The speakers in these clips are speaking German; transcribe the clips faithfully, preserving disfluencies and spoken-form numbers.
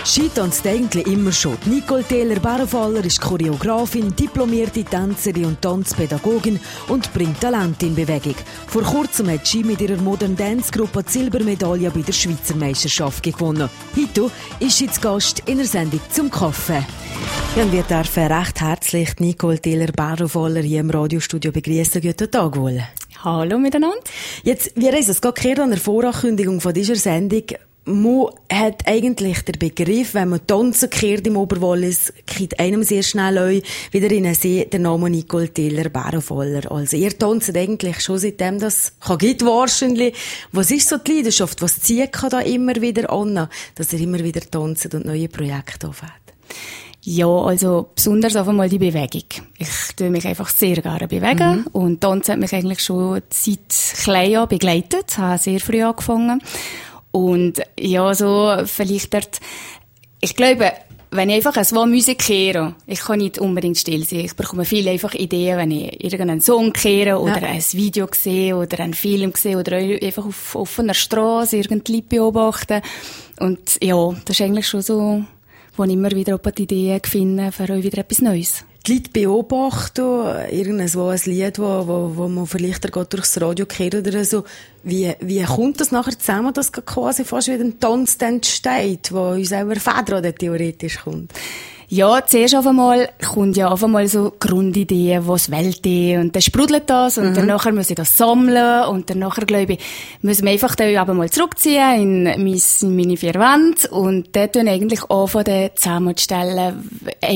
Sie tanzt eigentlich immer schon. Nicole Tähler-Barofaller ist Choreografin, diplomierte Tänzerin und Tanzpädagogin und bringt Talent in Bewegung. Vor kurzem hat sie mit ihrer Modern Dance Gruppe die Silbermedaille bei der Schweizer Meisterschaft gewonnen. Heute ist sie zu Gast in der Sendung «Zum Kaffee». Ja, wir dürfen recht herzlich Nicole Tähler-Barofaller hier im Radiostudio begrüßen. Guten Tag wohl. Hallo miteinander. Jetzt, wir haben es gerade gehört an der Vorankündigung von dieser Sendung. Man hat eigentlich den Begriff, wenn man tanzen kehrt im Oberwallis, kriegt einem sehr schnell auch wieder in den See der Name Nicole Tähler-Barofaller. Also ihr tanzt eigentlich schon seitdem das kann gibt wahrscheinlich. Was ist so die Leidenschaft? Was zieht da immer wieder an, dass ihr immer wieder tanzt und neue Projekte anfängt? Ja, also besonders auf einmal die Bewegung. Ich tue mich einfach sehr gerne bewegen mhm. und Tanzen hat mich eigentlich schon seit klein an begleitet, habe sehr früh angefangen. Und ja, so vielleicht dort, ich glaube, wenn ich einfach so Musik höre, ich kann nicht unbedingt still sein. Ich bekomme viele einfach Ideen, wenn ich irgendeinen Song höre oder ja. ein Video sehe oder einen Film sehe oder einfach auf offener Straße irgendein Lied beobachten. Und ja, das ist eigentlich schon so, wo ich immer wieder die Ideen finde, für euch wieder etwas Neues. Die Leute beobachten, irgendein so ein Lied, wo, wo, wo man vielleicht gerade durchs Radio hört oder so. Wie, wie kommt das nachher zusammen, dass quasi fast wie ein Tanz entsteht, wo uns selber Federer theoretisch kommt? Ja, zuerst auf einmal kommt ja auf einmal so Grundideen, was Welt und dann sprudelt das und mhm. dann nachher muss ich das sammeln und dann nachher, glaube ich, müssen wir einfach da aber mal zurückziehen in, mein, in meine vier Wände und dort tun eigentlich anfangen zusammenzustellen,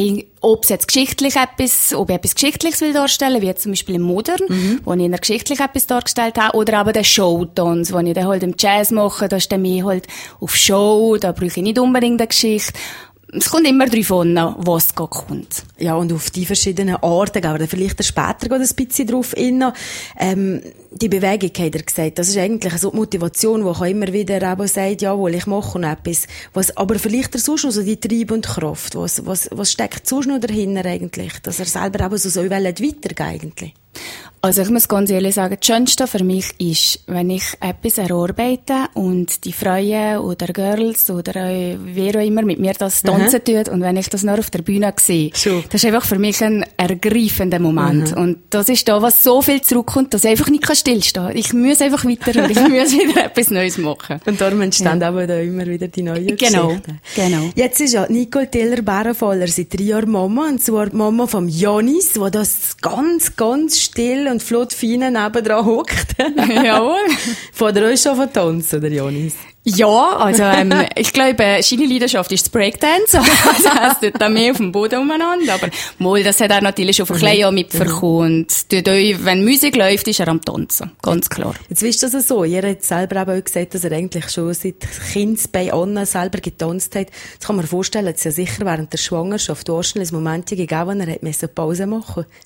ob es jetzt geschichtlich etwas, ob ich etwas Geschichtliches will darstellen, wie jetzt zum Beispiel im Modern, mhm. wo ich in der geschichtlich etwas dargestellt habe, oder aber der Showtanz, wo ich dann halt im Jazz mache, da ist dann mehr halt auf Show, da brauche ich nicht unbedingt eine Geschichte. Es kommt immer darauf an, was kommt. Ja, und auf die verschiedenen Arten, aber vielleicht später ein bisschen drauf hin. Ähm, die Bewegung, hat er gesagt, das ist eigentlich so die Motivation, die immer wieder eben sagt, jawohl, ich mache noch etwas. Was, aber vielleicht er sonst noch so die Trieb und Kraft. Was, was, was steckt sonst noch dahinter eigentlich? Dass er selber eben so soll weitergehen eigentlich? Also ich muss ganz ehrlich sagen, das Schönste für mich ist, wenn ich etwas erarbeite und die Frauen oder Girls oder wer auch immer mit mir das tanzen mhm. tut und wenn ich das noch auf der Bühne sehe, Schau. Das ist einfach für mich ein ergreifender Moment. Mhm. Und das ist da, was so viel zurückkommt, dass ich einfach nicht stillstehen kann. Ich muss einfach weiter und ich muss wieder etwas Neues machen. Und darum entstehen ja. aber da immer wieder die neuen genau. Geschichten. Genau. Jetzt ist ja Nicole Tähler-Barofaller seit drei Jahren Mama, und zwar die Mama vom Janis, wo das ganz, ganz still und flott fein nebendran hockt. Jawohl. Von der euch schon von tanzen, der Janis? Ja, also ähm, ich glaube, seine Leidenschaft ist das Breakdance. Also er ist dort mehr auf dem Boden umeinander. Aber mal, das hat er natürlich schon vor kleinen Jahren mitbekommen. Und tut euch, wenn Musik läuft, ist er am Tanzen. Ganz klar. Jetzt wisst ihr das so. Ihr habt selber auch gesagt, dass er eigentlich schon seit Kindesbein an selber getanzt hat. Jetzt kann man sich vorstellen, dass es ja sicher während der Schwangerschaft wahrscheinlich ein Moment gegeben, wo er eine Pause machen musste.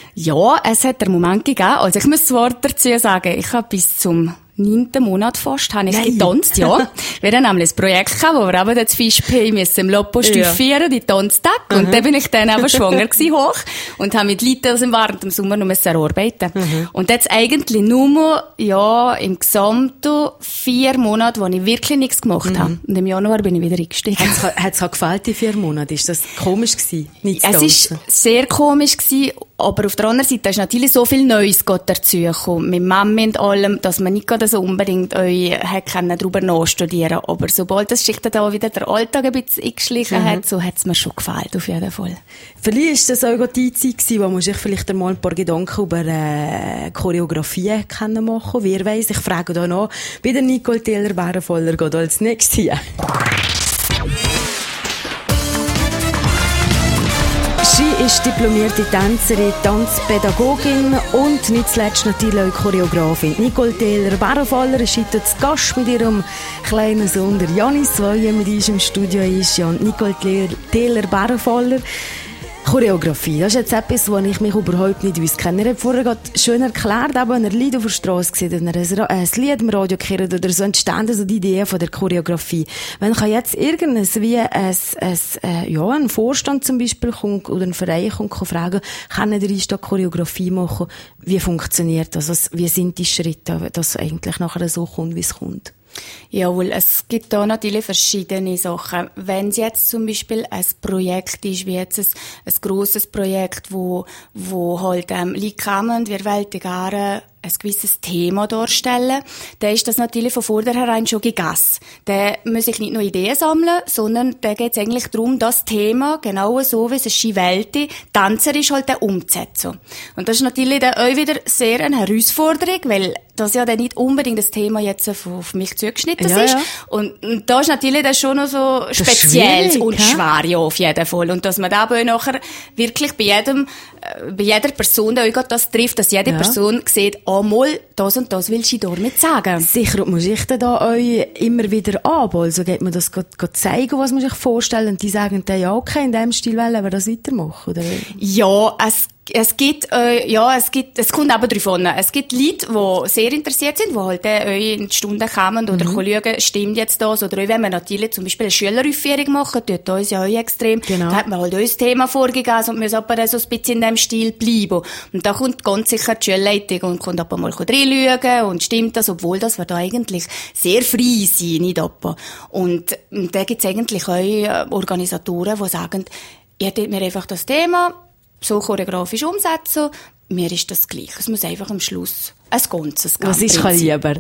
Ja, es hat einen Moment gegeben. Also ich muss zwar dazu sagen, ich habe bis zum neunten Monat fast, habe ich Nein. getanzt, ja. Wir haben nämlich ein Projekt gehabt, wo wir eben das Fischpay müssen im Loppo stuffieren, ja. die Tanztag. Mhm. Und dann bin ich dann aber schwanger gewesen, hoch. Und habe mit Leuten aus dem während dem Sommer noch erarbeiten. Mhm. Und jetzt eigentlich nur, ja, im Gesamten vier Monate, wo ich wirklich nichts gemacht mhm. habe. Und im Januar bin ich wieder eingestiegen. Hat es gefällt, die vier Monate? Ist das komisch gewesen? Nicht zu es ist sehr komisch gewesen. Aber auf der anderen Seite ist natürlich so viel Neues dazu gekommen. Mit Mami und allem, dass man nicht gerade so unbedingt euch darüber nachstudieren. Aber sobald das sich dann wieder der Alltag ein bisschen eingeschlichen mhm. hat, so hat es mir schon gefallen, auf jeden Fall. Vielleicht war das auch die Zeit gewesen, wo man sich vielleicht einmal ein paar Gedanken über äh, Choreografie machen kann. Wer weiss, ich frage da noch, wie der Nicole Tähler-Barofaller geht als nächstes hier. Sie ist diplomierte Tänzerin, Tanzpädagogin und nicht zuletzt natürlich auch Choreografin. Nicole Tähler-Barofaller ist heute zu Gast mit ihrem kleinen Sohn, der Janis, der hier mit uns im Studio ist. Ja, und Nicole Tähler-Barofaller. Choreografie, das ist jetzt etwas, wo ich mich überhaupt nicht auskenne. Er hat vorher gerade schön erklärt, aber wenn er Lied auf der Straße sieht, wenn er ein Lied im Radio hört oder so, entstehen so die Ideen von der Choreografie. Wenn ich jetzt irgendwas wie ein, ein, ein, ja, ein Vorstand zum Beispiel kommt, oder ein Verein kommt, kann fragen, kann der da Choreografie machen? Wie funktioniert das? Was, wie sind die Schritte, dass es eigentlich nachher so kommt, wie es kommt? Jawohl, es gibt da natürlich verschiedene Sachen. Wenn es jetzt zum Beispiel ein Projekt ist, wie jetzt ein, ein grosses Projekt, wo, wo halt ähm, Leute kommen, wir wollen gerne ein gewisses Thema darstellen, dann ist das natürlich von vornherein schon gegessen. Dann muss ich nicht nur Ideen sammeln, sondern da geht es eigentlich darum, das Thema, genau so wie es eine Welt tänzerisch halt auch umzusetzen. Und das ist natürlich dann auch wieder sehr eine Herausforderung, weil das ja dann nicht unbedingt das Thema jetzt auf, auf mich zugeschnitten ja, ist. Ja. Und, und da ist natürlich dann schon noch so speziell und schwer, ja, auf jeden Fall. Und dass man da aber auch nachher wirklich bei jedem, äh, bei jeder Person da auch das trifft, dass jede ja. Person sieht, oh, mal, das und das willst du damit sagen. Sicher, und muss ich dann da euch immer wieder ab? Also geht man das grad, grad zeigen, was man sich vorstellt, und die sagen dann, ja, okay, in dem Stil wollen wir das weitermachen, oder? Ja, es Es gibt, äh, ja, es gibt, es kommt aber drauf an. Es gibt Leute, die sehr interessiert sind, die halt äh, in die Stunden kommen oder mhm. schauen, stimmt jetzt das? Oder auch wenn wir natürlich zum Beispiel eine Schüleraufführung machen, tut uns ja auch extrem. Genau. Da hat man halt auch das Thema vorgegeben und müssen aber so ein bisschen in dem Stil bleiben. Und da kommt ganz sicher die Schulleitung und kommt aber mal reinschauen und stimmt das, obwohl das wir da eigentlich sehr frei sind, nicht ab. Und, und da gibt es eigentlich auch Organisatoren, die sagen, ihr tut mir einfach das Thema so choreografisch umsetzen, mir ist das gleich. Es muss einfach am Schluss ein Ganzes geben. Was ist lieber?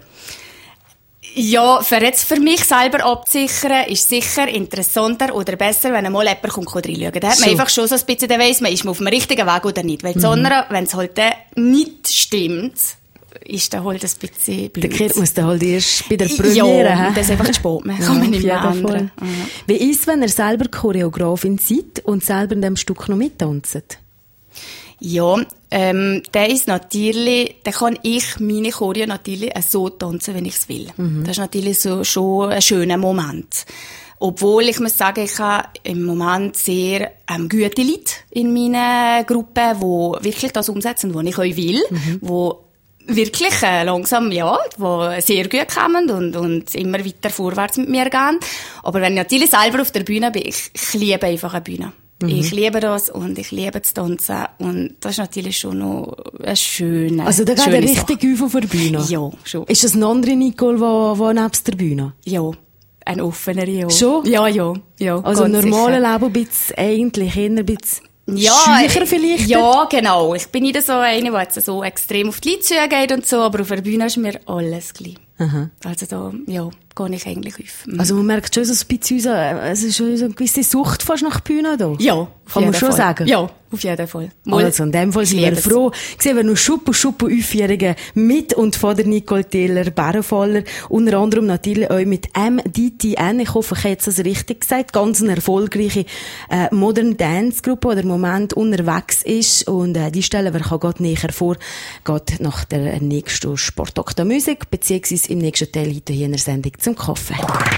Ja, für jetzt für mich selber abzusichern, ist sicher interessanter oder besser, wenn einmal jemand kommt reinschauen. Da hat man so. einfach schon so ein bisschen, dann weiss man, ist man auf dem richtigen Weg oder nicht. Weil mhm. sondern, wenn es halt nicht stimmt, ist dann halt ein bisschen blöd. Der Kind muss dann halt erst bei der Premiere. Ja, das ist einfach zu spät. Man kann man nicht mehr ändern. Ja. Wie ist es, wenn ihr selber Choreografin seid und selber in diesem Stück noch mittanzt? Ja, ähm, der ist natürlich, da kann ich meine Choreo natürlich so tanzen, wenn ich es will. Mhm. Das ist natürlich so, schon ein schöner Moment. Obwohl, ich muss sagen, ich habe im Moment sehr ähm, gute Leute in meiner Gruppe, die wirklich das umsetzen, was ich euch will, mhm. wo wirklich äh, langsam, ja, die sehr gut kommen und, und immer weiter vorwärts mit mir gehen. Aber wenn ich natürlich selber auf der Bühne bin, ich, ich liebe einfach eine Bühne. Mhm. Ich liebe das und ich liebe zu tanzen und das ist natürlich schon noch eine schöne Also da geht er richtig auf auf der Bühne? Ja, schon. Ist das eine andere Nicole, die, die nebst der Bühne? Ja, eine offenere, ja. Schon? Ja, ja, ja. Also im normalen Leben ein bisschen, eigentlich eher ein bisschen ja, schücher vielleicht? Ja, genau. Ich bin nicht so eine, die jetzt so extrem auf die Leute zugeht und so, aber auf der Bühne ist mir alles gleich. Aha. Also da, ja, gehe ich eigentlich auf. Mhm. Also man merkt schon so ein bisschen, es ist schon so eine gewisse Sucht fast nach Bühne da. Ja, kann man schon Fall. sagen. Ja, auf jeden Fall. Mal also in dem Fall sind wir froh. Sehen wir noch Schuppu Schuppu Aufführungen mit und von der Nicole Tähler, Bärenfaller, unter anderem natürlich auch mit M D T N. Ich hoffe, ich habe jetzt das richtig gesagt. Ganz eine erfolgreiche äh, Modern Dance Gruppe, die im Moment unterwegs ist und äh, die stellen wir gerade näher vor, geht nach der nächsten Sportokta Musik, beziehungsweise im nächsten Teil heute hier in der Sendung zum Kaffee.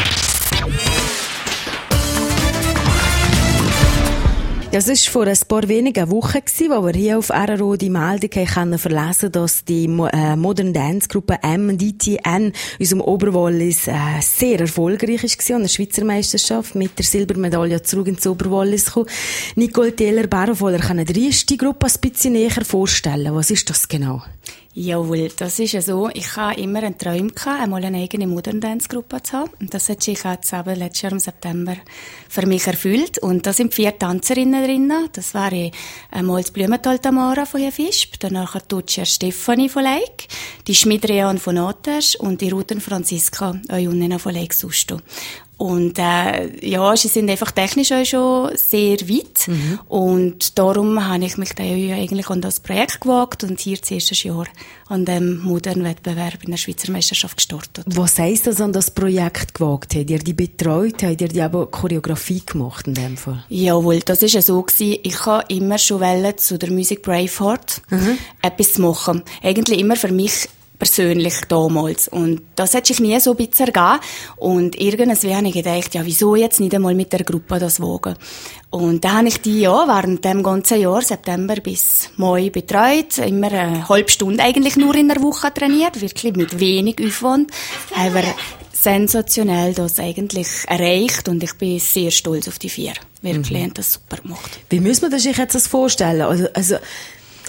Ja, es war vor ein paar wenigen Wochen, wo wir hier auf R R O die Meldung können verlesen, dass die äh, Modern Dance Gruppe M D T N unserem Oberwallis äh, sehr erfolgreich war an der Schweizer Meisterschaft mit der Silbermedaille zurück ins Oberwallis gekommen. Nicole Tähler, Bärenfaller, können die die Gruppe ein bisschen näher vorstellen? Was ist das genau? Jawohl, das ist ja so. Ich hatte immer einen Traum gehabt, einmal eine eigene Modern Dance Gruppe zu haben. Und das hat sich jetzt eben letztes Jahr im September für mich erfüllt. Und da sind vier Tänzerinnen drin. Das wäre einmal das Blumenthal Tamara von Herr Fisp, danach die Tutscher Stefanie von Leik, die Schmidrian von Atesch und die Ruten Franziska Eunena von Leik Susto. Und äh, ja, sie sind einfach technisch auch schon sehr weit. Mhm. Und darum habe ich mich dann eigentlich an das Projekt gewagt und hier das erste Jahr an dem modernen Wettbewerb in der Schweizer Meisterschaft gestartet. Was heisst das, an das Projekt gewagt? Habt ihr die betreut? Habt ihr die aber Choreografie gemacht in dem Fall? Jawohl, das war ja so gewesen. Ich wollte immer schon wollen, zu der Musik Braveheart mhm. etwas zu machen. Eigentlich immer für mich persönlich damals. Und das hat sich nie so ein bisschen ergeben. Und irgendwann habe ich gedacht, ja, wieso jetzt nicht einmal mit der Gruppe das wagen? Und dann habe ich die ja während dem ganzen Jahr, September bis Mai, betreut. Immer eine halbe Stunde eigentlich nur in der Woche trainiert. Wirklich mit wenig Aufwand. Haben wir sensationell das eigentlich erreicht. Und ich bin sehr stolz auf die vier. Wirklich, mhm. haben das super gemacht. Wie muss man sich jetzt das vorstellen? Also, also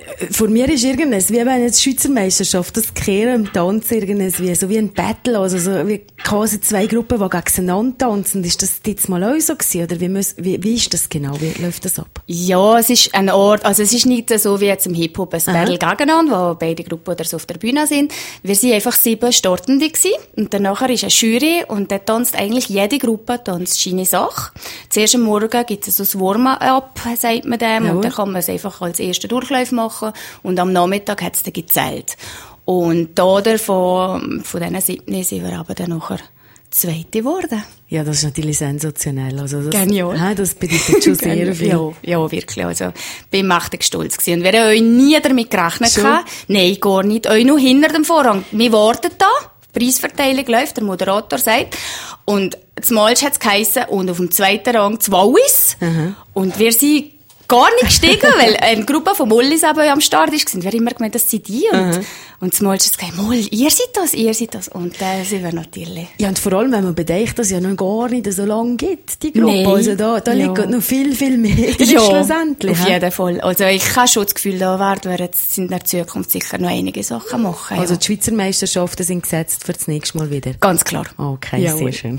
Vor mir ist irgendwas, wie wenn jetzt Schweizer Meisterschaft, das Kehren im Tanz irgendwas, wie, so wie ein Battle, also so wie quasi zwei Gruppen, die gegeneinander tanzen. Ist das jetzt mal auch so gewesen, oder wie, muss, wie, wie ist das genau, wie läuft das ab? Ja, es ist ein Ort, also es ist nicht so wie jetzt im Hip-Hop ein Battle gegeneinander, wo beide Gruppen oder so auf der Bühne sind. Wir sind einfach sieben Startende gewesen, und danach ist eine Jury, und da tanzt eigentlich jede Gruppe tanzt seine Sache. Zuerst am Morgen gibt es so das Warm-up, sagt man dem, Jawohl. Und dann kann man es einfach als ersten Durchlauf machen, und am Nachmittag hat es dann gezählt. Und da von, von diesen siebten sind wir aber dann nachher Zweite geworden. Ja, das ist natürlich sensationell. Also das, Genial. Ja, das bedeutet schon sehr viel. Ja, ja, wirklich. Also, bin mächtig stolz gewesen. Und wir haben euch nie damit gerechnet. Nein, gar nicht. Euch nur hinter dem Vorhang. Wir warten da. Die Preisverteilung läuft, der Moderator sagt. Und zumal hat es geheissen, und auf dem zweiten Rang das Wallis. Mhm. Und wir sind gar nicht gestiegen, weil eine Gruppe von Mollis aber am Start ist. Wir haben immer gemeint, das sind die. Und, uh-huh. und zumal ist es gesagt, Moll, ihr seid das, ihr seid das. Und da sind wir natürlich. Ja, und vor allem, wenn man bedenkt, dass es ja noch gar nicht so lange gibt, die Gruppe. Nee. Also da, da ja. liegt noch viel, viel mehr drin, ja, schlussendlich. Auf jeden Fall. Also ich habe schon das Gefühl, da werden wir jetzt in der Zukunft sicher noch einige Sachen machen. Also ja. die Schweizer Meisterschaften sind gesetzt für das nächste Mal wieder? Ganz klar. Okay, ja, sehr schön.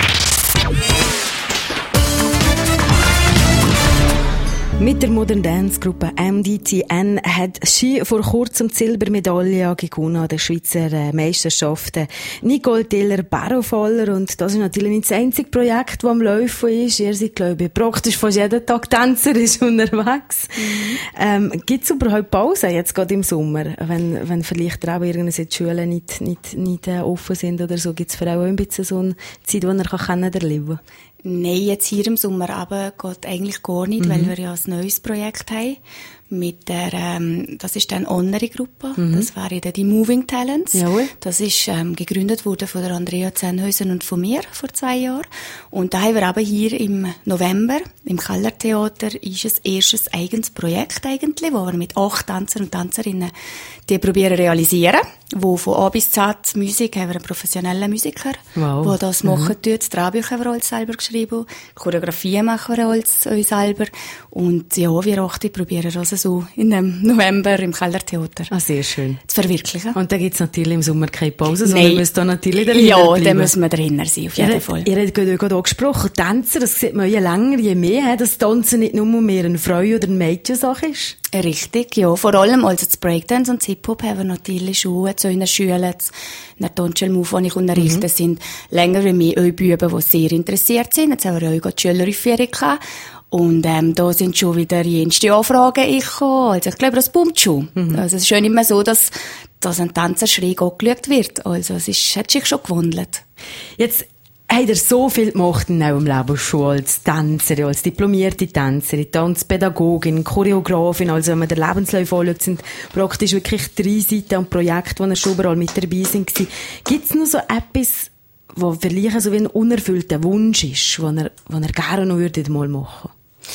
Mit der Modern Dance Gruppe M D T N hat sie vor kurzem die Silbermedaille gewonnen an den Schweizer Meisterschaften. Nicole Tiller-Barrow-Faller, und das ist natürlich nicht das einzige Projekt, das am Laufen ist. Ihr seid, glaube ich, praktisch fast jeden Tag Tänzer ist unterwegs. Mhm. Ähm, gibt es überhaupt Pause jetzt gerade im Sommer, wenn, wenn vielleicht auch irgendwelche Schulen nicht, nicht, nicht äh, offen sind oder so? Gibt es für auch ein bisschen so eine Zeit, die er kennenlernen kann? Nein, jetzt hier im Sommer aber geht eigentlich gar nicht, mhm. weil wir ja ein neues Projekt haben. Mit der, ähm, das ist dann eine andere Gruppe. Mhm. Das wäre dann die Moving Talents. Jawohl. Das ist, ähm, gegründet worden von der Andrea Zennhäusen und von mir vor zwei Jahren. Und da haben wir aber hier im November, im Kellertheater, ist es erstes eigenes Projekt eigentlich, wo wir mit acht Tänzer und Tänzerinnen die probieren realisieren. Wo von A bis Z Musik haben wir einen professionellen Musiker, wow. der das mhm. machen tut. Das Drehbücher haben wir alles selber geschrieben. Choreografien machen wir alles uns selber. Und ja, wir achte probieren also so in dem November im Kellertheater. Ah, sehr schön. Zu verwirklichen. Und da gibt's natürlich im Sommer keine Pause, sondern müsst da natürlich dahinter Ja, bleiben. da müssen wir dahinter sein, auf jeden ihr, Fall. Ihr habt gerade auch gesprochen, Tänzer, das sieht man je länger, je mehr, dass Tanzen nicht nur mehr eine Frau- oder eine Mädchensache ist. Richtig, ja. Vor allem, also das Breakdance und das Hip-Hop haben wir natürlich schon zu unseren Schülern, in der Tonschel-Move, die ich unterrichte, mhm. sind länger wie mehr auch Buben, die sehr interessiert sind. Jetzt haben wir auch die Schüleraufführung gehabt. Und ähm, da sind schon wieder jenste Anfragen gekommen. Also ich glaube, das boomt schon. Mhm. Also es ist schon immer so, dass, dass ein Tänzer schräg angeschaut wird. Also es ist, hat sich schon gewandelt. Jetzt habt ihr so viel gemacht in eurem Leben schon als Tänzerin, als diplomierte Tänzerin, Tanzpädagogin, Choreografin. Also wenn man den Lebenslauf anschaut, sind praktisch wirklich drei Seiten an Projekten, wo ihr schon überall mit dabei sind. Gibt es noch so etwas, was vielleicht so wie ein unerfüllter Wunsch ist, was ihr, was ihr gerne noch würdet mal machen?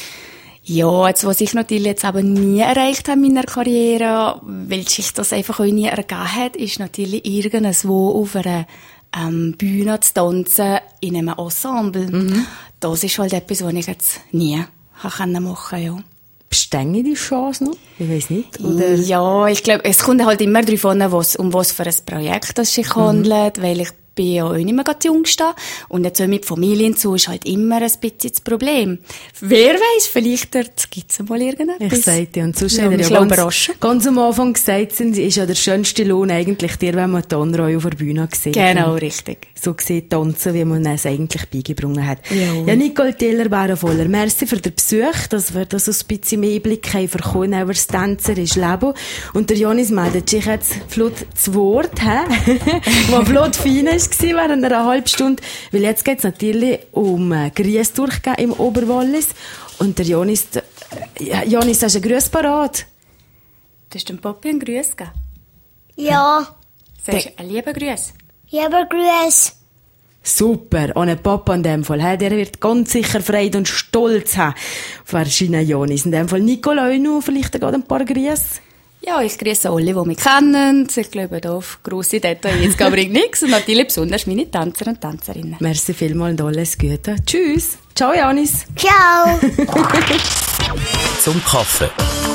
Ja, jetzt, was ich natürlich jetzt aber nie erreicht habe in meiner Karriere, weil sich das einfach auch nie ergeben hat, ist natürlich irgendwo auf einer ähm, Bühne zu tanzen in einem Ensemble. Mhm. Das ist halt etwas, was ich jetzt nie machen konnte, ja. Bestände die Chance noch? Ich weiss nicht. Oder? Ja, ich glaube, es kommt halt immer darauf an, was, um was für ein Projekt es sich mhm. handelt, weil ich bin ja auch nicht mehr ganz jung da. Und jetzt so mit Familien zu ist halt immer ein bisschen das Problem. Wer weiss, vielleicht gibt es mal irgendetwas. Ich sagte, und sonst ja, ja ganz, ganz am Anfang gesagt, sind, ist ja der schönste Lohn eigentlich der, wenn man die Tanzreihe auf der Bühne sieht. Genau, richtig. So sieht tanzen, wie man es eigentlich beigebracht hat. Ja, ja, Nicole Tiller-Barrow-Faller, merci für den Besuch, dass wir da so ein bisschen mehr Einblick haben bekommen über das tänzerische Leben. Und der Janis meldet sich jetzt flott zu Wort, was flott fein ist während einer halben Stunde, weil jetzt geht es natürlich um äh, Grüßdurchgehen im Oberwallis. Und der Janis, äh, Janis, hast du einen Gruß parat? Du hast dem Papi einen Gruß gegeben? Ja. Sagst du einen lieben Gruß? Lieber Gruß. Super, ohne Papa in dem Fall. He? Der wird ganz sicher Freude und Stolz haben auf verschiedene Janis. In dem Fall Nicola noch vielleicht gerade ein paar Grüße. Ja, ich grüße alle, die mich kennen. Ich glaube, da auf grosse Details jetzt bringt nichts. Und natürlich besonders meine Tänzer und Tänzerinnen. Merci vielmals und alles Gute. Tschüss. Ciao, Janis. Ciao. Zum Kaffee.